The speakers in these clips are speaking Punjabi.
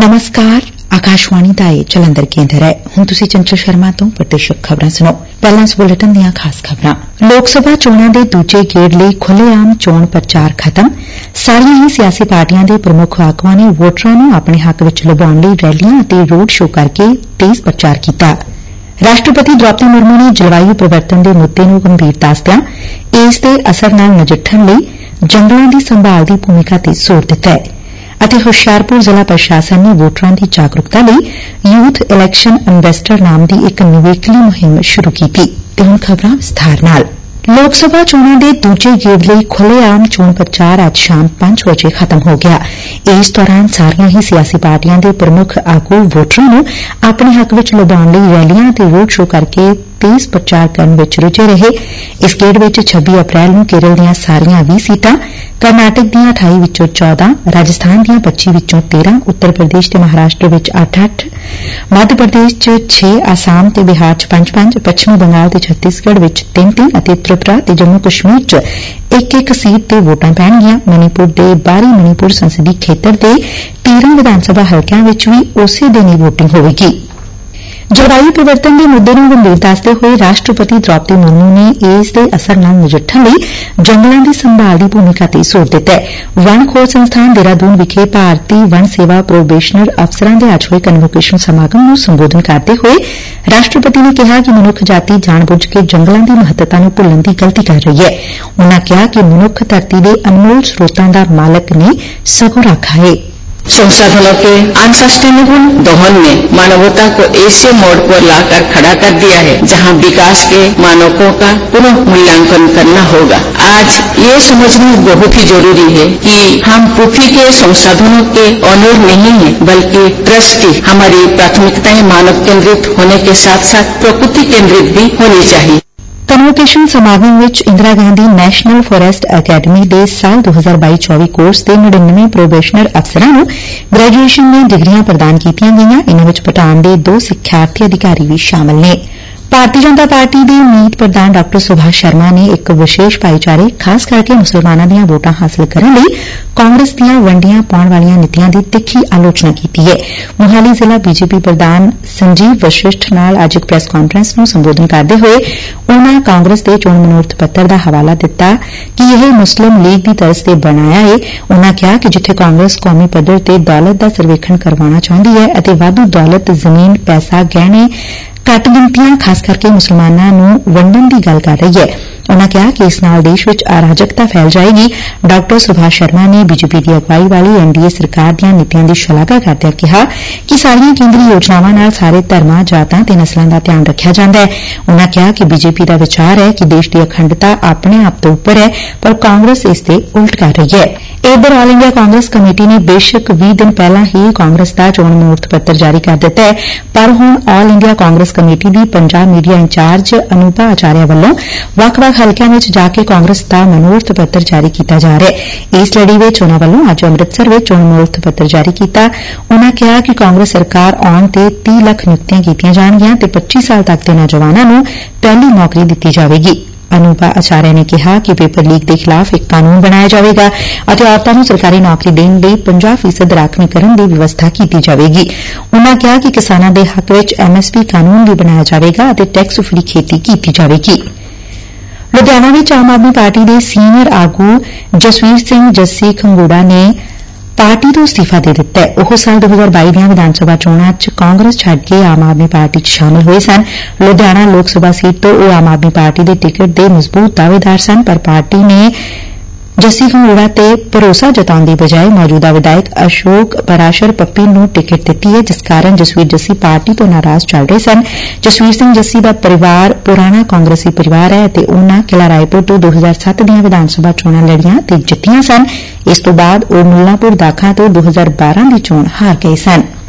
नमस्कार आकाशवाणी ਦਾ ਇਹ ਜਲੰਧਰ ਕੇਂਦਰ ਹੈ। ਹੁਣ ਤੁਸੀਂ ਚੰਚਲ ਸ਼ਰਮਾ ਤੋਂ ਪ੍ਰਤੀਸ਼ਤ ਖਬਰਾਂ ਸੁਣੋ। ਪਹਿਲਾਂ ਇਸ ਬੁਲੇਟਿਨ ਦੀਆਂ ਖਾਸ ਖਬਰਾਂ। ਲੋਕ ਸਭਾ ਚੋਣਾਂ ਦੇ ਦੂਜੇ ਗੇੜ ਲਈ ਖੁੱਲ੍ਹੇਆਮ ਚੋਣ ਪ੍ਰਚਾਰ ਖਤਮ। ਸਾਰੀਆਂ ਹੀ ਸਿਆਸੀ ਪਾਰਟੀਆਂ ਦੇ ਪ੍ਰਮੁੱਖ ਆਗੂਆਂ ਨੇ ਵੋਟਰਾਂ ਨੂੰ ਆਪਣੇ ਹੱਕ ਵਿੱਚ ਲੁਭਾਉਣ ਲਈ ਰੈਲੀਆਂ ਅਤੇ ਰੋਡ ਸ਼ੋਅ ਕਰਕੇ ਤੇਜ਼ ਪ੍ਰਚਾਰ ਕੀਤਾ। ਰਾਸ਼ਟਰਪਤੀ ਦ੍ਰੌਪਦੀ ਮੁਰਮੂ ਨੇ ਜਲਵਾਯੂ ਪਰਿਵਰਤਨ ਦੇ ਮੁੱਦੇ ਨੂੰ ਗੰਭੀਰ ਦੱਸਦਿਆਂ ਇਸ ਦੇ ਅਸਰ ਨਾਲ ਨਜਿੱਠਣ ਲਈ ਜੰਗਲਾਂ ਦੀ ਸੰਭਾਲ ਦੀ ਭੂਮਿਕਾ ਤੇ ਜ਼ੋਰ ਦਿੱਤਾ ਹੈ ਅਤੇ ਹੁਸ਼ਿਆਰਪੁਰ ਜ਼ਿਲ੍ਹਾ ਪ੍ਰਸ਼ਾਸਨ ਨੇ ਵੋਟਰਾਂ ਦੀ ਜਾਗਰੂਕਤਾ ਲਈ ਯੂਥ ਇਲੈਕਸ਼ਨ ਅੰਬੈਸਡਰ ਨਾਮ ਦੀ ਇੱਕ ਨਿਵੇਕਲੀ ਮੁਹਿੰਮ ਸ਼ੁਰੂ ਕੀਤੀ। ਤੇ ਹੁਣ ਖਬਰਾਂ ਵਿਸਥਾਰ ਨਾਲ। ਲੋਕ ਸਭਾ ਚੋਣਾਂ ਦੇ ਦੂਜੇ ਗੇੜ ਲਈ ਖੁੱਲ੍ਹੇਆਮ ਚੋਣ ਪ੍ਰਚਾਰ ਅੱਜ ਸ਼ਾਮ 5 ਵਜੇ ਖਤਮ ਹੋ ਗਿਆ। ਇਸ ਦੌਰਾਨ ਸਾਰੀਆਂ ਹੀ ਸਿਆਸੀ ਪਾਰਟੀਆਂ ਦੇ ਪ੍ਰਮੁੱਖ ਆਗੂ ਵੋਟਰਾਂ ਨੂੰ ਆਪਣੇ ਹੱਕ ਵਿੱਚ ਲੁਭਾਉਣ ਲਈ ਰੈਲੀਆਂ ਅਤੇ ਰੋਡ ਸ਼ੋਅ ਕਰਕੇ ਤੇਜ਼ ਪ੍ਰਚਾਰ ਕਰਨ ਵਿੱਚ ਰੁੱਝੇ ਰਹੇ। ਇਸ ਗੇੜ ਵਿੱਚ 26 ਅਪ੍ਰੈਲ ਨੂੰ ਕੇਰਲ ਦੀਆਂ ਸਾਰੀਆਂ 20 ਸੀਟਾਂ, ਕਰਨਾਟਕ ਦੀਆਂ 28 ਵਿੱਚੋਂ 14, ਰਾਜਸਥਾਨ ਦੀਆਂ 25 ਵਿੱਚੋਂ 13, ਉੱਤਰ ਪ੍ਰਦੇਸ਼ ਤੇ ਮਹਾਰਾਸ਼ਟਰ ਵਿੱਚ 8-8, ਮੱਧ ਪ੍ਰਦੇਸ਼ 'ਚ 6, ਆਸਾਮ ਤੇ ਬਿਹਾਰ 'ਚ 5-5, ਪੱਛਮੀ ਬੰਗਾਲ ਤੇ ਛੱਤੀਸਗੜ੍ਹ ਵਿੱਚ 3-3 ਅਤੇ ਤ੍ਰਿਪੁਰਾ ਤੇ ਜੰਮੂ ਕਸ਼ਮੀਰ 'ਚ ਇੱਕ-ਇੱਕ ਸੀਟ ਤੇ ਵੋਟਾਂ ਪੈਣਗੀਆਂ। ਮਨੀਪੁਰ ਦੇ ਬਾਹਰੀ ਮਨੀਪੁਰ ਸੰਸਦੀ ਖੇਤਰ ਦੇ 13 ਵਿਧਾਨ ਸਭਾ ਹਲਕਿਆਂ ਵਿੱਚ ਵੀ ਉਸੇ ਦਿਨ ਹੀ ਵੋਟਿੰਗ ਹੋਵੇਗੀ। ਜਲਵਾਯੂ ਪਰਿਵਰਤਨ ਦੇ ਮੁੱਦੇ ਨੂੰ ਗੰਭੀਰ ਦੱਸਦੇ ਹੋਏ ਰਾਸ਼ਟਰਪਤੀ ਦ੍ਰੌਪਦੀ ਮੁਰਮੂ ਨੇ ਇਸ ਦੇ ਅਸਰ ਨਾਲ ਨਜਿੱਠਣ ਲਈ ਜੰਗਲਾਂ ਦੀ ਸੰਭਾਲ ਦੀ ਭੂਮਿਕਾ ਤੇ ਜ਼ੋਰ ਦਿੱਤਾ ਹੈ। ਵਣ ਖੋਜ ਸੰਸਥਾਨ ਦੇਹਰਾਦੂਨ ਵਿਖੇ ਭਾਰਤੀ ਵਣ ਸੇਵਾ ਪ੍ਰੋਬੇਸ਼ਨਰ ਅਫਸਰਾਂ ਦੇ ਅੱਜ ਹੋਏ ਕਨਵੋਕੇਸ਼ਨ ਸਮਾਗਮ ਨੂੰ ਸੰਬੋਧਨ ਕਰਦੇ ਹੋਏ ਰਾਸ਼ਟਰਪਤੀ ਨੇ ਕਿਹਾ ਕਿ ਮਨੁੱਖ ਜਾਤੀ ਜਾਣ-ਬੁੱਝ ਕੇ ਜੰਗਲਾਂ ਦੀ ਮਹੱਤਤਾ ਨੂੰ ਭੁੱਲਣ ਦੀ ਗਲਤੀ ਕਰ ਰਹੀ ਹੈ। ਉਨ੍ਹਾਂ ਕਿਹਾ ਕਿ ਮਨੁੱਖ ਧਰਤੀ ਦੇ ਅਨਮੋਲ ਸਰੋਤਾਂ ਦਾ ਮਾਲਕ ਨਹੀਂ ਸਗੋਂ ਰਾਖਾ है। संसाधनों के अनसस्टेनेबल दोहन ने मानवता को ऐसे मोड़ पर लाकर खड़ा कर दिया है जहां विकास के मानकों का पुनः मूल्यांकन करना होगा। आज ये समझना बहुत ही जरूरी है कि हम पृथ्वी के संसाधनों के ऑनर नहीं है बल्कि ट्रस्टी। हमारी प्राथमिकताएं मानव केंद्रित होने के साथ साथ प्रकृति केंद्रित भी होनी चाहिए। ਕਨਵੋਕੇਸ਼ਨ ਸਮਾਗਮ ਵਿੱਚ Indira Gandhi National Forest Academy ਦੇ ਸਾਲ 2022-24 ਕੋਰਸ ਦੇ 99 ਪ੍ਰੋਬੇਸ਼ਨਰ ਅਫਸਰਾਂ ਨੂੰ ਗ੍ਰੈਜੂਏਸ਼ਨ ਦੀਆਂ ਡਿਗਰੀਆਂ ਪ੍ਰਦਾਨ ਕੀਤੀਆਂ ਗਈਆਂ। ਇਨ੍ਹਾਂ ਵਿੱਚ ਭੂਟਾਨ ਦੇ 2 ਸਿੱਖਿਆਰਥੀ ਅਧਿਕਾਰੀ ਵੀ ਸ਼ਾਮਲ ਨੇ। ਭਾਰਤੀ ਜਨਤਾ ਪਾਰਟੀ ਦੇ ਮੀਤ ਪ੍ਰਧਾਨ ਡਾ. ਸੁਭਾਸ਼ ਸ਼ਰਮਾ ਨੇ ਇੱਕ ਵਿਸ਼ੇਸ਼ ਭਾਈਚਾਰੇ ਖਾਸ ਕਰਕੇ ਮੁਸਲਮਾਨਾਂ ਦੀਆਂ ਵੋਟਾਂ ਹਾਸਲ ਕਰਨ ਲਈ ਕਾਂਗਰਸ ਦੀਆਂ ਵੰਡੀਆਂ ਪਾਉਣ ਵਾਲੀਆਂ ਨੀਤੀਆਂ ਦੀ ਤਿੱਖੀ ਆਲੋਚਨਾ ਕੀਤੀ ਹੈ। ਮੁਹਾਲੀ ਜ਼ਿਲ੍ਹਾ ਬੀਜੇਪੀ ਪ੍ਰਧਾਨ ਸੰਜੀਵ ਵਸ਼ਿਸ਼ਟ ਨਾਲ ਅੱਜ ਇੱਕ ਪ੍ਰੈਸ ਕਾਨਫਰੰਸ ਨੂੰ ਸੰਬੋਧਨ ਕਰਦੇ ਹੋਏ ਉਨ੍ਹਾਂ ਕਾਂਗਰਸ ਦੇ ਚੋਣ ਮਨੋਰਥ ਪੱਤਰ ਦਾ ਹਵਾਲਾ ਦਿੱਤਾ ਕਿ ਇਹ ਮੁਸਲਿਮ ਲੀਗ ਦੀ ਤਰਜ਼ ਤੇ ਬਣਾਇਆ ਹੈ। ਉਨ੍ਹਾਂ ਕਿਹਾ ਕਿ ਜਿੱਥੇ ਕਾਂਗਰਸ ਕੌਮੀ ਪੱਧਰ ਤੇ ਦੌਲਤ ਦਾ ਸਰਵੇਖਣ ਕਰਵਾਉਣਾ ਚਾਹੁੰਦੀ ਹੈ ਅਤੇ ਵਾਧੂ ਦੌਲਤ, ਜ਼ਮੀਨ, ਪੈਸਾ, ਗਹਿਣੇ, ਘੱਟ ਗਿਣਤੀਆਂ ਖਾਸ ਕਰਕੇ ਮੁਸਲਮਾਨਾਂ ਨੂੰ ਵੰਡਣ ਦੀ ਗੱਲ ਕਰ ਰਹੀ ਹੈ। ਉਨ੍ਹਾਂ ਕਿਹਾ ਕਿ ਇਸ ਨਾਲ ਦੇਸ਼ ਵਿੱਚ ਅਰਾਜਕਤਾ ਫੈਲ ਜਾਏਗੀ। ਡਾ. ਸੁਭਾਸ਼ ਸ਼ਰਮਾ ਨੇ ਬੀਜੇਪੀ ਦੀ ਅਗਵਾਈ ਵਾਲੀ ਐਨਡੀਏ ਸਰਕਾਰ ਦੀਆਂ ਨੀਤੀਆਂ ਦੀ ਸ਼ਲਾਘਾ ਕਰਦਿਆਂ ਕਿਹਾ ਕਿ ਸਾਰੀਆਂ ਕੇਂਦਰੀ ਯੋਜਨਾਵਾਂ ਨਾਲ ਸਾਰੇ ਧਰਮਾਂ, ਜਾਤਾਂ ਤੇ ਨਸਲਾਂ ਦਾ ਧਿਆਨ ਰੱਖਿਆ ਜਾਂਦਾ ਹੈ। ਉਨ੍ਹਾਂ ਕਿਹਾ ਕਿ ਬੀਜੇਪੀ ਦਾ ਵਿਚਾਰ ਹੈ ਕਿ ਦੇਸ਼ ਦੀ ਅਖੰਡਤਾ ਆਪਣੇ ਆਪ ਤੋਂ ਉੱਪਰ ਹੈ ਪਰ ਕਾਂਗਰਸ ਇਸ ਦੇ ਉਲਟ ਕਰ ਰਹੀ ਹੈ। ਇਧਰ ਆਲ ਇੰਡੀਆ ਕਾਂਗਰਸ ਕਮੇਟੀ ਨੇ ਬੇਸ਼ੱਕ 20 ਦਿਨ ਪਹਿਲਾਂ ਹੀ ਕਾਂਗਰਸ ਦਾ ਚੋਣ ਮਨੋਰਥ ਪੱਤਰ ਜਾਰੀ ਕਰ ਦਿੱਤਾ ਹੈ ਪਰ ਹੁਣ ਆਲ ਇੰਡੀਆ ਕਾਂਗਰਸ ਕਮੇਟੀ ਦੀ ਪੰਜਾਬ ਮੀਡੀਆ ਇੰਚਾਰਜ ਅਨੂਪਾ ਆਚਾਰਿਆ ਵੱਲੋਂ ਵੱਖ-ਵੱਖ ਹਲਕਿਆਂ ਵਿੱਚ ਜਾ ਕੇ ਕਾਂਗਰਸ ਦਾ ਮਨੋਰਥ ਪੱਤਰ ਜਾਰੀ ਕੀਤਾ ਜਾ ਰਿਹਾ ਹੈ। ਇਸ ਲੜੀ ਵਿੱਚ ਉਨ੍ਹਾਂ ਵੱਲੋਂ ਅੱਜ ਅੰਮ੍ਰਿਤਸਰ ਵਿੱਚ ਚੋਣ ਮਨੋਰਥ ਪੱਤਰ ਜਾਰੀ ਕੀਤਾ। ਉਨ੍ਹਾਂ ਕਿਹਾ ਕਿ ਕਾਂਗਰਸ ਸਰਕਾਰ ਆਉਣ ਤੇ 30 ਲੱਖ ਨਿਯੁਕਤੀਆਂ ਕੀਤੀਆਂ ਜਾਣਗੀਆਂ ਤੇ 25 ਸਾਲ ਤੱਕ ਦੇ ਨੌਜਵਾਨਾਂ ਨੂੰ ਪਹਿਲੀ ਨੌਕਰੀ ਦਿੱਤੀ ਜਾਵੇਗੀ। ਅਨੂਪਾ ਆਚਾਰਿਆ ਨੇ ਕਿਹਾ ਕਿ ਪੇਪਰ ਲੀਕ ਦੇ ਖਿਲਾਫ਼ ਇੱਕ ਕਾਨੂੰਨ ਬਣਾਇਆ ਜਾਵੇਗਾ ਅਤੇ ਔਰਤਾਂ ਨੂੰ ਸਰਕਾਰੀ ਨੌਕਰੀ ਦੇਣ ਲਈ 50% ਰਾਖਵੀਕਰਨ ਦੀ ਵਿਵਸਥਾ ਕੀਤੀ ਜਾਵੇਗੀ। ਉਨ੍ਹਾਂ ਕਿਹਾ ਕਿ ਕਿਸਾਨਾਂ ਦੇ ਹੱਕ ਵਿੱਚ MSP ਕਾਨੂੰਨ ਵੀ ਬਣਾਇਆ ਜਾਵੇਗਾ ਅਤੇ ਟੈਕਸ ਫ੍ਰੀ ਖੇਤੀ ਕੀਤੀ ਜਾਵੇਗੀ। ਲੁਧਿਆਣਾ ਵਿੱਚ ਆਮ ਆਦਮੀ ਪਾਰਟੀ ਦੇ ਸੀਨੀਅਰ ਆਗੂ ਜਸਵੀਰ ਸਿੰਘ ਜੱਸੀ ਖੰਗੂੜਾ ਨੇ ਪਾਰਟੀ ਤੋਂ ਅਸਤੀਫਾ ਦੇ ਦਿੱਤਾ ਹੈ। ਉਹ ਸਾਲ 2022 ਦੀਆਂ ਵਿਧਾਨ ਸਭਾ ਚੋਣਾਂ 'ਚ ਕਾਂਗਰਸ ਛੱਡ ਕੇ ਆਮ ਆਦਮੀ ਪਾਰਟੀ 'ਚ ਸ਼ਾਮਲ ਹੋਏ ਸਨ। ਲੁਧਿਆਣਾ ਲੋਕ ਸਭਾ ਸੀਟ ਤੋਂ ਉਹ ਆਮ ਆਦਮੀ ਪਾਰਟੀ ਦੇ ਟਿਕਟ ਦੇ ਮਜ਼ਬੂਤ ਦਾਅਵੇਦਾਰ ਸਨ ਪਰ ਪਾਰਟੀ ਨੇ ਜੱਸੀ ਖੰਗੂੜਾ ਤੇ ਭਰੋਸਾ ਜਤਾਉਣ ਦੀ ਬਜਾਏ ਮੌਜੂਦਾ ਵਿਧਾਇਕ ਅਸ਼ੋਕ ਪਰਾਸ਼ਰ ਪੱਪੀ ਨੂੰ ਟਿਕਟ ਦਿੱਤੀ ਹੈ ਜਿਸ ਕਾਰਨ ਜਸਵੀਰ ਜੱਸੀ ਪਾਰਟੀ ਤੋਂ ਨਾਰਾਜ਼ ਚੱਲ ਰਹੇ ਸਨ। ਜਸਵੀਰ ਸਿੰਘ ਜੱਸੀ ਦਾ ਪਰਿਵਾਰ ਪੁਰਾਣਾ ਕਾਂਗਰਸੀ ਪਰਿਵਾਰ ਹੈ ਅਤੇ ਉਨ੍ਹਾਂ ਕਿਲ੍ਹਾ ਰਾਏਪੁਰ ਤੋਂ 2007 ਦੀਆਂ ਵਿਧਾਨ ਸਭਾ ਚੋਣਾਂ ਲੜੀਆਂ ਤੇ ਜਿੱਤੀਆਂ ਸਨ। ਇਸ ਤੋਂ ਬਾਅਦ ਉਹ ਮੁੱਲਾਂਪੁਰ ਦਾਖਾ ਤੋਂ 2012 ਦੀ ਚੋਣ ਹਾਰ ਗਏ ਸਨ।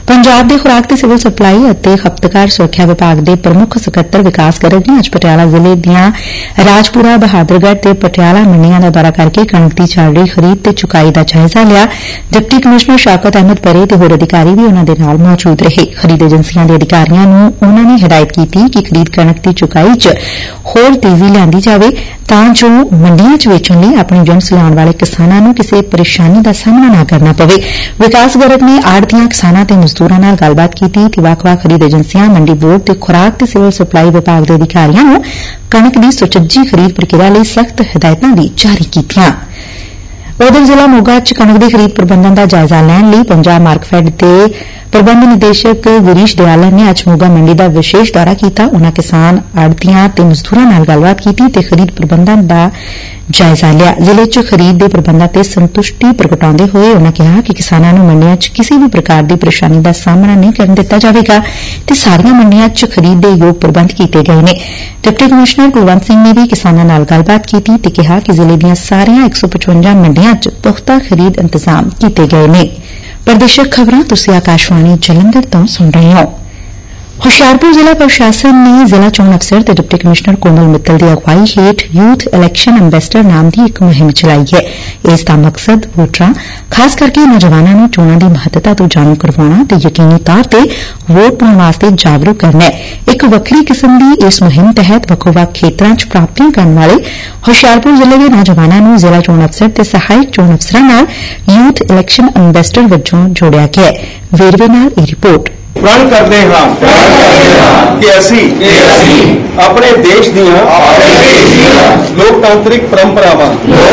ਪੰਜਾਬ ਦੇ ਖੁਰਾਕ ਤੇ ਸਿਵਲ ਸਪਲਾਈ ਅਤੇ ਖਪਤਕਾਰ ਸੁਰੱਖਿਆ ਵਿਭਾਗ ਦੇ ਪ੍ਰਮੁੱਖ ਸਕੱਤਰ ਵਿਕਾਸ ਗਰਗ ਨੇ ਅੱਜ ਪਟਿਆਲਾ ਜ਼ਿਲ੍ਹੇ ਦੀਆਂ ਰਾਜਪੁਰਾ ਬਹਾਦਰਗੜ੍ਹ ਤੇ ਪਟਿਆਲਾ ਮੰਡੀਆਂ ਦਾ ਦੌਰਾ ਕਰਕੇ ਕਣਕ ਦੀ ਚੱਲ ਰਹੀ ਖਰੀਦ ਤੇ ਚੁਕਾਈ ਦਾ ਜਾਇਜ਼ਾ ਲਿਆ। ਡਿਪਟੀ ਕਮਿਸ਼ਨਰ ਸ਼ੌਕਤ ਅਹਿਮਦ ਪਰੇ ਤੇ ਹੋਰ ਅਧਿਕਾਰੀ ਵੀ ਉਨ੍ਹਾਂ ਦੇ ਨਾਲ ਮੌਜੂਦ ਰਹੇ। ਖਰੀਦ ਏਜੰਸੀਆਂ ਦੇ ਅਧਿਕਾਰੀਆਂ ਨੂੰ ਉਨ੍ਹਾਂ ਨੇ ਹਦਾਇਤ ਕੀਤੀ ਕਿ ਖਰੀਦ ਕਣਕ ਦੀ ਚੁਕਾਈ 'ਚ ਹੋਰ ਤੇਜ਼ੀ ਲਿਆਂਦੀ ਜਾਵੇ ਤਾਂ ਜੋ ਮੰਡੀਆਂ 'ਚ ਵੇਚਣ ਲਈ ਆਪਣੀ ਜਿਣਸ ਲਿਆਉਣ ਵਾਲੇ ਕਿਸਾਨਾਂ ਨੂੰ ਕਿਸੇ ਪਰੇਸ਼ਾਨੀ ਦਾ ਸਾਹਮਣਾ ਨਾ ਕਰਨਾ ਪਵੇ। ਵਿਕਾਸ ਗਰਗ ਨੇ ਆੜ੍ਹਤੀਆਂ, ਕਿਸਾਨਾਂ ਤੇ ਮਜ਼ਦੂਰਾਂ ਨਾਲ ਗੱਲਬਾਤ ਕੀਤੀ ਤੇ ਵੱਖ-ਵੱਖ ਖਰੀਦ ਏਜੰਸੀਆਂ, ਮੰਡੀ ਬੋਰਡ ਤੇ ਖੁਰਾਕ ਤੇ ਸਿਵਲ ਸਪਲਾਈ ਵਿਭਾਗ ਦੇ ਅਧਿਕਾਰੀਆਂ ਨੂੰ ਕਣਕ ਦੀ ਸੁਚੱਜੀ ਖਰੀਦ ਪ੍ਰਕਿਰਿਆ ਲਈ ਸਖਤ ਹਦਾਇਤਾਂ ਵੀ ਜਾਰੀ ਕੀਤੀਆਂ। ਉਧਰ ਜ਼ਿਲ੍ਹਾ ਮੋਗਾ 'ਚ ਕਣਕ ਦੀ ਖਰੀਦ ਪ੍ਰਬੰਧਨ ਦਾ ਜਾਇਜ਼ਾ ਲੈਣ ਲਈ ਪੰਜਾਬ ਮਾਰਕਫੈੱਡ ਦੇ ਪ੍ਰਬੰਧ ਨਿਦੇਸ਼ਕ ਗਿਰੀਸ਼ ਦਿਆਲਨ ਨੇ ਅੱਜ ਮੋਗਾ ਮੰਡੀ ਦਾ ਵਿਸ਼ੇਸ਼ ਦੌਰਾ ਕੀਤਾ। ਉਨ੍ਹਾਂ ਕਿਸਾਨ, ਆੜ੍ਹਤੀਆਂ ਤੇ ਮਜ਼ਦੂਰਾਂ ਨਾਲ ਗੱਲਬਾਤ ਕੀਤੀ ਤੇ ਖਰੀਦ ਪ੍ਰਬੰਧਨ ਦਾ ਜਾਇਜ਼ਾ ਲਿਆ। ਜ਼ਿਲ੍ਹੇ 'ਚ ਖਰੀਦ ਦੇ ਪ੍ਰਬੰਧਾਂ ਤੇ ਸੰਤੁਸ਼ਟੀ ਪ੍ਰਗਟਾਉਂਦੇ ਹੋਏ ਉਨ੍ਹਾਂ ਕਿਹਾ ਕਿ ਕਿਸਾਨਾਂ ਨੂੰ ਮੰਡੀਆਂ 'ਚ ਕਿਸੇ ਵੀ ਪ੍ਰਕਾਰ ਦੀ ਪਰੇਸ਼ਾਨੀ ਦਾ ਸਾਹਮਣਾ ਨਹੀਂ ਕਰਨ ਦਿੱਤਾ ਜਾਵੇਗਾ ਤੇ ਸਾਰੀਆਂ ਮੰਡੀਆਂ 'ਚ ਖਰੀਦ ਦੇ ਯੋਗ ਪ੍ਰਬੰਧ ਕੀਤੇ ਗਏ ਨੇ। ਡਿਪਟੀ ਕਮਿਸ਼ਨਰ ਕੁਲਵੰਤ ਸਿੰਘ ਨੇ ਵੀ ਕਿਸਾਨਾਂ ਨਾਲ ਗੱਲਬਾਤ ਕੀਤੀ ਤੇ ਕਿਹਾ ਕਿ ਜ਼ਿਲ੍ਹੇ ਦੀਆਂ ਸਾਰੀਆਂ 155 ਮੰਡੀਆਂ 'ਚ ਪੁਖਤਾ ਖਰੀਦ ਇੰਤਜ਼ਾਮ ਕੀਤੇ ਗਏ ਨੇ। ਪ੍ਰਦੇਸ਼ਕ ਖਬਰਾਂ ਤੁਸੀਂ ਆਕਾਸ਼ਵਾਣੀ ਜਲੰਧਰ ਤੋਂ ਸੁਣ ਰਹੇ ਹੋ। ਹੁਸ਼ਿਆਰਪੁਰ ਜ਼ਿਲ੍ਹਾ ਪ੍ਰਸ਼ਾਸਨ ਨੇ ਜ਼ਿਲ੍ਹਾ ਚੋਣ ਅਫਸਰ ਤੇ ਡਿਪਟੀ ਕਮਿਸ਼ਨਰ ਕੋਮਲ ਮਿੱਤਲ ਦੀ ਅਗਵਾਈ ਹੇਠ ਯੂਥ ਇਲੈਕਸ਼ਨ ਅੰਬੈਸਡਰ ਨਾਮ ਦੀ ਇੱਕ ਮੁਹਿੰਮ ਚਲਾਈ ਹੈ। ਇਸ ਦਾ ਮਕਸਦ ਵੋਟਰਾਂ, ਖਾਸ ਕਰਕੇ ਨੌਜਵਾਨਾਂ ਨੂੰ ਚੋਣਾਂ ਦੀ ਮਹੱਤਤਾ ਤੋਂ ਜਾਣੂ ਕਰਵਾਉਣਾ ਤੇ ਯਕੀਨੀ ਤੌਰ ਤੇ ਵੋਟ ਪਾਉਣ ਵਾਸਤੇ ਜਾਗਰੂਕ ਕਰਨਾ ਹੈ। ਇੱਕ ਵੱਖਰੀ ਕਿਸਮ ਦੀ ਇਸ ਮੁਹਿੰਮ ਤਹਿਤ ਵੱਖੋ-ਵੱਖ ਖੇਤਰਾਂ 'ਚ ਪ੍ਰਾਪਤੀਆਂ ਕਰਨ ਵਾਲੇ ਹੁਸ਼ਿਆਰਪੁਰ ਜ਼ਿਲ੍ਹੇ ਦੇ ਨੌਜਵਾਨਾਂ ਨੂੰ ਜ਼ਿਲ੍ਹਾ ਚੋਣ ਅਫਸਰ ਤੇ ਸਹਾਇਕ ਚੋਣ ਅਫਸਰਾਂ ਨਾਲ ਯੂਥ ਇਲੈਕਸ਼ਨ ਅੰਬੈਸਡਰ ਵਜੋਂ ਜੋੜਿਆ ਗਿਆ ਹੈ। ਵੇਰਵੇ ਨਾਲ ਇਹ ਰਿਪੋਰਟ। ਪ੍ਰਣ ਕਰਦੇ ਹਾਂ ਕਿ ਅਸੀਂ ਆਪਣੇ ਦੇਸ਼ ਦੀਆਂ ਲੋਕਤਾਂਤਰਿਕ ਪਰੰਪਰਾਵਾਂ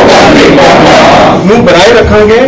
ਨੂੰ ਬਣਾਏ ਰੱਖਾਂਗੇ।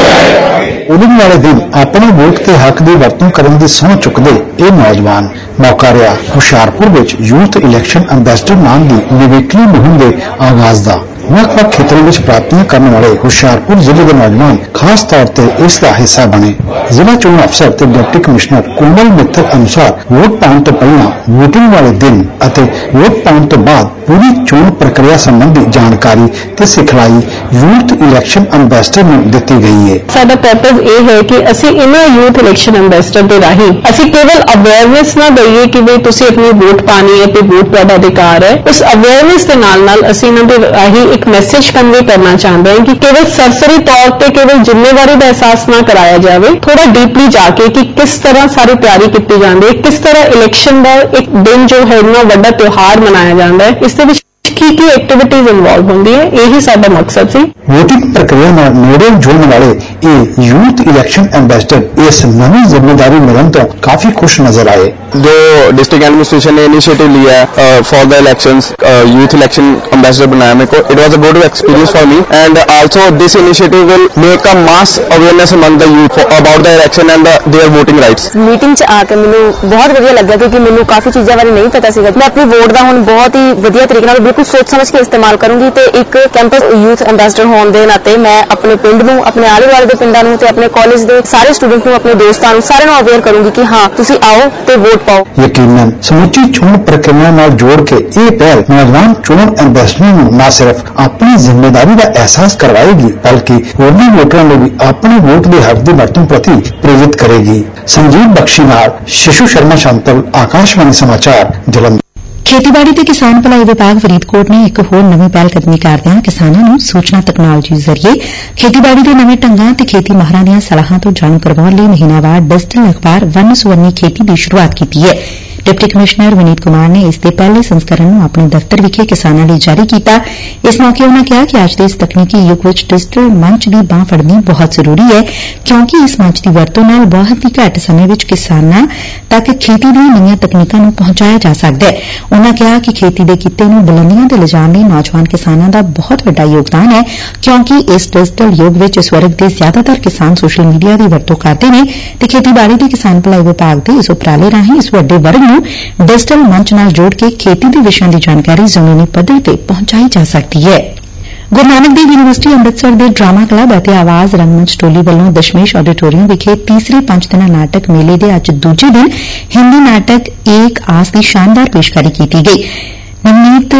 ਉਦਮ ਵਾਲੇ ਦਿਨ ਆਪਣੇ ਵੋਟ ਦੇ ਹੱਕ ਦੀ ਵਰਤੋਂ ਕਰਨ ਦੀ ਸਹੁੰ ਚੁੱਕਦੇ ਇਹ ਨੌਜਵਾਨ ਮੌਕਾ ਰਿਹਾ ਹੁਸ਼ਿਆਰਪੁਰ ਵਿੱਚ ਯੂਥ ਇਲੈਕਸ਼ਨ ਅੰਬੈਸਡਰ ਨਾਮ ਦੀ ਨਿਵੇਕਲੀ ਮੁਹਿੰਮ ਦੇ ਆਗਾਜ਼ ਦਾ। ਵੱਖ-ਵੱਖ ਖੇਤਰਾਂ ਵਿੱਚ ਪ੍ਰਾਪਤੀਆਂ ਕਰਨ ਵਾਲੇ ਹੁਸ਼ਿਆਰਪੁਰ ਜ਼ਿਲ੍ਹੇ ਦੇ ਨੌਜਵਾਨ ਖਾਸ ਤੌਰ ਤੇ ਇਸ ਦਾ ਹਿੱਸਾ ਬਣੇ। ਜ਼ਿਲ੍ਹਾ ਚੋਣ ਅਫਸਰ ਤੇ ਡਿਪਟੀ ਕਮਿਸ਼ਨਰ ਕੋਮਲ ਮਿੱਤਲ ਅਨੁਸਾਰ ਵੋਟ ਪਾਉਣ ਤੋਂ ਪਹਿਲਾਂ, ਵੋਟਿੰਗ ਵਾਲੇ ਦਿਨ ਅਤੇ ਵੋਟ ਪਾਉਣ ਤੋਂ ਬਾਅਦ ਪੂਰੀ ਚੋਣ ਪ੍ਰਕਿਰਿਆ ਸੰਬੰਧੀ ਜਾਣਕਾਰੀ ਤੇ ਸਿਖਲਾਈ ਯੂਥ ਇਲੈਕਸ਼ਨ ਅੰਬੈਸਡਰ ਨੂੰ ਦਿੱਤੀ ਗਈ ਹੈ। ਸਾਡਾ ਪਰਪਸ ਇਹ ਹੈ ਕਿ ਅਸੀਂ ਇਹਨਾਂ ਯੂਥ ਇਲੈਕਸ਼ਨ ਅੰਬੈਸਡਰ ਦੇ ਰਾਹੀਂ ਅਸੀਂ ਕੇਵਲ ਅਵੇਅਰਨੈਸ ਨਾ ਦਈਏ ਕਿ ਵੀ ਤੁਸੀਂ ਆਪਣੀ ਵੋਟ ਪਾਣੀ ਹੈ ਤੇ ਵੋਟ ਤੁਹਾਡਾ ਅਧਿਕਾਰ ਹੈ। ਉਸ ਅਵੇਅਰਨੈਸ ਦੇ ਨਾਲ ਅਸੀਂ ਇਹਨਾਂ ਦੇ ਰਾਹੀਂ ਇੱਕ ਮੈਸੇਜ ਕਨਵੇ ਕਰਨਾ ਚਾਹੁੰਦੇ ਹਾਂ ਕਿ ਕੇਵਲ ਸਰਸਰੀ ਤੌਰ ਤੇ ਕੇਵਲ ਜ਼ਿੰਮੇਵਾਰੀ ਦਾ ਅਹਿਸਾਸ ਨਾ ਕਰਾਇਆ ਜਾਵੇ, ਥੋੜਾ ਡੀਪਲੀ ਜਾ ਕੇ ਕਿ ਕਿਸ ਤਰ੍ਹਾਂ ਸਾਰੀ ਤਿਆਰੀ ਕੀਤੀ ਜਾਂਦੀ ਹੈ, ਕਿਸ ਤਰ੍ਹਾਂ ਇਲੈਕਸ਼ਨ ਦਾ ਇੱਕ ਦਿਨ ਜੋ ਹੈ ਇੰਨਾ ਵੱਡਾ ਤਿਉਹਾਰ ਮਨਾਇਆ ਜਾਂਦਾ ਹੈ, ਇਸ ਦੇ ਵਿੱਚ ਕੀ ਐਕਟੀਵਿਟੀਜ਼ ਇਨਵੋਲਵ ਹੁੰਦੀ ਹੈ। ਇਹੀ ਸਾਡਾ ਮਕਸਦ ਸੀ। ਵੋਟਿੰਗ ਪ੍ਰਕਿਰਿਆ ਨਾਲ ਨੇੜੇ ਜੁੜਨ ਵਾਲੇ ਇਹ ਯੂਥ ਇਲੈਕਸ਼ਨ ਅੰਬੈਸਡਰ ਇਸ ਨਵੀਂ ਜ਼ਿੰਮੇਵਾਰੀ ਮਿਲਣ ਤੋਂ ਕਾਫੀ ਖੁਸ਼ ਨਜ਼ਰ ਆਏ। जो डिस्ट्रिक्ट एडमिनिस्ट्रेशन ने इनिशिएटिव लिया है for the elections, youth election ambassador बनाया मेरे को, it was a good experience for me and also this initiative will make a mass awareness among the youth about the election and their voting rights. Meeting च आके मैनू बहुत वधिया लगा क्योंकि मैनू काफी चीज़ों बारे नहीं पता सीगा। मैं अपनी वोट का हुण बहुत ही वधिया तरीके नाल बिल्कुल सोच समझ के इस्तेमाल करूंगी ते एक कैंपस यूथ एम्बेसडर होने दे नाते मैं अपने पिंड नूं, अपने आले दुआले दे पिंडां नूं ते अपने कॉलेज दे सारे स्टूडेंट्स नूं, अपने दोस्तां नूं सारिਆਂ ਨੂੰ अवेयर करूंगी कि हाँ तुसीं आओ ते वोट पाओ। ਯਕੀਨਨ ਸਮੁੱਚੀ ਚੋਣ ਪ੍ਰਕਿਰਿਆ ਨਾਲ ਜੋੜ ਕੇ ਇਹ ਪਹਿਲ ਨੌਜਵਾਨ ਚੋਣ ਅੰਬੈਸਡਰਾਂ ਨੂੰ ਨਾ ਸਿਰਫ ਆਪਣੀ ਜ਼ਿੰਮੇਵਾਰੀ ਦਾ ਅਹਿਸਾਸ ਕਰਵਾਏਗੀ ਬਲਕਿ ਹੋਰਨਾਂ ਵੋਟਰਾਂ ਨੂੰ ਵੀ ਆਪਣੇ ਵੋਟ ਦੇ ਹੱਕ ਦੀ ਵਰਤੋਂ ਪ੍ਰਤੀ ਪ੍ਰੇਰਿਤ ਕਰੇਗੀ। ਸੰਜੀਵ ਬਖਸ਼ੀ ਨਾਲ ਸ਼ਿਸ਼ੂ ਸ਼ਰਮਾ ਸ਼ਾਂਤਲ, ਆਕਾਸ਼ਵਾਣੀ ਸਮਾਚਾਰ ਜਲੰਧਰ। ਖੇਤੀਬਾੜੀ ਤੇ ਕਿਸਾਨ ਭਲਾਈ ਵਿਭਾਗ ਫਰੀਦਕੋਟ ਨੇ ਇੱਕ ਹੋਰ ਨਵੀਂ ਪਹਿਲ ਕਦਮੀ ਕਰਦਿਆਂ ਕਿਸਾਨਾਂ ਨੂੰ ਸੂਚਨਾ ਤਕਨਾਲੋਜੀ ਜ਼ਰੀਏ ਖੇਤੀਬਾੜੀ ਦੇ ਨਵੇਂ ਢੰਗਾਂ ਤੇ ਖੇਤੀ ਮਾਹਰਾਂ ਦੀਆਂ ਸਲਾਹਾਂ ਤੋਂ ਜਾਣੂ ਕਰਵਾਉਣ ਲਈ ਮਹੀਨਾਵਾਰ ਡਿਜੀਟਲ ਅਖਬਾਰ ਵੰਨ ਸੁਵੰਨੀ ਖੇਤੀ ਦੀ ਸ਼ੁਰੂਆਤ ਕੀਤੀ ਹੈ। ਡਿਪਟੀ ਕਮਿਸ਼ਨਰ ਵਿਨੀਤ ਕੁਮਾਰ ਨੇ ਇਸ ਦੇ ਪਹਿਲੇ ਸੰਸਕਰਨ ਨੂੰ ਆਪਣੇ ਦਫ਼ਤਰ ਵਿਖੇ ਕਿਸਾਨਾਂ ਲਈ ਜਾਰੀ ਕੀਤਾ। ਇਸ ਮੌਕੇ ਉਨ੍ਹਾਂ ਕਿਹਾ ਕਿ ਅੱਜ ਦੇ ਇਸ ਤਕਨੀਕੀ ਯੁੱਗ ਵਿੱਚ ਡਿਜੀਟਲ ਮੰਚ ਦੀ ਬਾਂਹ ਫੜਨੀ ਬਹੁਤ ਜ਼ਰੂਰੀ ਹੈ ਕਿਉਂਕਿ ਇਸ ਮੰਚ ਦੀ ਵਰਤੋਂ ਨਾਲ ਬਹੁਤ ਹੀ ਘੱਟ ਸਮੇਂ ਵਿੱਚ ਕਿਸਾਨਾਂ ਤੱਕ ਖੇਤੀ ਦੀਆਂ ਨਵੀਆਂ ਤਕਨੀਕਾਂ ਨੂੰ ਪਹੁੰਚਾਇਆ ਜਾ ਸਕਦਾ ਹੈ। ਉਨ੍ਹਾਂ ਕਿਹਾ ਕਿ ਖੇਤੀ ਦੇ ਕਿੱਤੇ ਨੂੰ ਬੁਲੰਦੀਆਂ ਤੇ ਲਿਜਾਣ ਲਈ ਨੌਜਵਾਨ ਕਿਸਾਨਾਂ ਦਾ ਬਹੁਤ ਵੱਡਾ ਯੋਗਦਾਨ ਹੈ ਕਿਉਂਕਿ ਇਸ ਡਿਜੀਟਲ ਯੁੱਗ ਵਿੱਚ ਇਸ ਵਰਗ ਦੇ ਜ਼ਿਆਦਾਤਰ ਕਿਸਾਨ ਸੋਸ਼ਲ ਮੀਡੀਆ ਦੀ ਵਰਤੋਂ ਕਰਦੇ ਨੇ ਤੇ ਖੇਤੀਬਾੜੀ ਤੇ ਕਿਸਾਨ ਭਲਾਈ ਵਿਭਾਗ ਦੇ ਇਸ ਉਪਰਾਲੇ ਰਾਹੀਂ ਇਸ ਵੱਡੇ ਵਰਗ ਨੂੰ ਡਿਜੀਟਲ ਮੰਚ ਨਾਲ ਜੋੜ ਕੇ ਖੇਤੀ ਦੇ ਵਿਸ਼ਿਆਂ ਦੀ ਜਾਣਕਾਰੀ ਜ਼ਮੀਨੀ ਪੱਧਰ ਤੇ ਪਹੁੰਚਾਈ ਜਾ ਸਕਦੀ ਹੈ। ਗੁਰੂ ਨਾਨਕ ਦੇਵ ਯੂਨੀਵਰਸਿਟੀ ਅੰਮ੍ਰਿਤਸਰ ਦੇ ਡਰਾਮਾ ਕਲੱਬ ਅਤੇ ਆਵਾਜ਼ ਰੰਗਮੰਚ ਟੋਲੀ ਵੱਲੋਂ ਦਸ਼ਮੇਸ਼ ਆਡੀਟੋਰੀਅਮ ਵਿਖੇ ਤੀਸਰੇ 5 ਦਿਨਾਂ ਨਾਟਕ ਮੇਲੇ ਦੇ ਅੱਜ ਦੂਜੇ ਦਿਨ ਹਿੰਦੀ ਨਾਟਕ ਏਕ ਆਸ ਦੀ ਸ਼ਾਨਦਾਰ ਪੇਸ਼ਕਾਰੀ ਕੀਤੀ ਗਈ। ਨਵਨੀਤ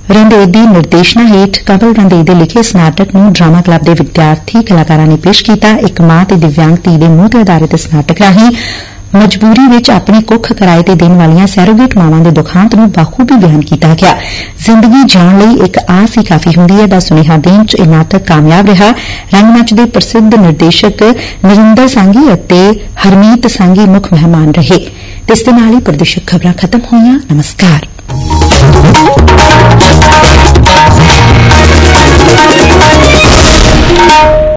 ਰੰਧੇਰ ਦੀ ਨਿਰਦੇਸ਼ਨਾ ਹੇਠ ਕਮਲ ਰੰਧੇਰ ਦੇ ਲਿਖੇ ਇਸ ਨਾਟਕ ਨੂੰ ਡਰਾਮਾ ਕਲੱਬ ਦੇ ਵਿਦਿਆਰਥੀ ਕਲਾਕਾਰਾਂ ਨੇ ਪੇਸ਼ ਕੀਤਾ। ਇੱਕ ਮਾਂ ਤੇ ਦਿਵਿਆਂਗ ਧੀ ਦੇ ਮੂੰਹ ਤੇ ਆਧਾਰਿਤ ਇਸ ਨਾਟਕ ਰਾਹੀਂ ਮਜਬੂਰੀ ਵਿੱਚ ਆਪਣੀ ਕੁੱਖ ਕਿਰਾਏ ਤੇ ਦੇਣ ਵਾਲੀਆਂ ਸੈਰੋਗੇਟ ਮਾਵਾਂ ਦੇ ਦੁਖਾਂਤ ਨੂੰ ਬਾਖੂਬੀ ਬਿਆਨ ਕੀਤਾ ਗਿਆ। ਜ਼ਿੰਦਗੀ ਜਿਉਣ ਲਈ ਇੱਕ ਆਸ ਹੀ ਕਾਫੀ ਹੁੰਦੀ ਹੈ ਦਾ ਸੁਨੇਹਾ ਦੇਣ 'ਚ ਇਹ ਨਾਟਕ ਕਾਮਯਾਬ ਰਿਹਾ। ਰੰਗਮੰਚ ਦੇ ਪ੍ਰਸਿੱਧ ਨਿਰਦੇਸ਼ਕ ਨਰਿੰਦਰ ਸਾਂਗੀ ਅਤੇ ਹਰਮੀਤ ਸਾਂਗੀ ਮੁੱਖ ਮਹਿਮਾਨ ਰਹੇ। ਤੇ ਇਸ ਦੇ ਨਾਲ ਹੀ ਪ੍ਰਦੇਸ਼ਕ ਖਬਰਾਂ ਖਤਮ ਹੋਈਆਂ। ਨਮਸਕਾਰ।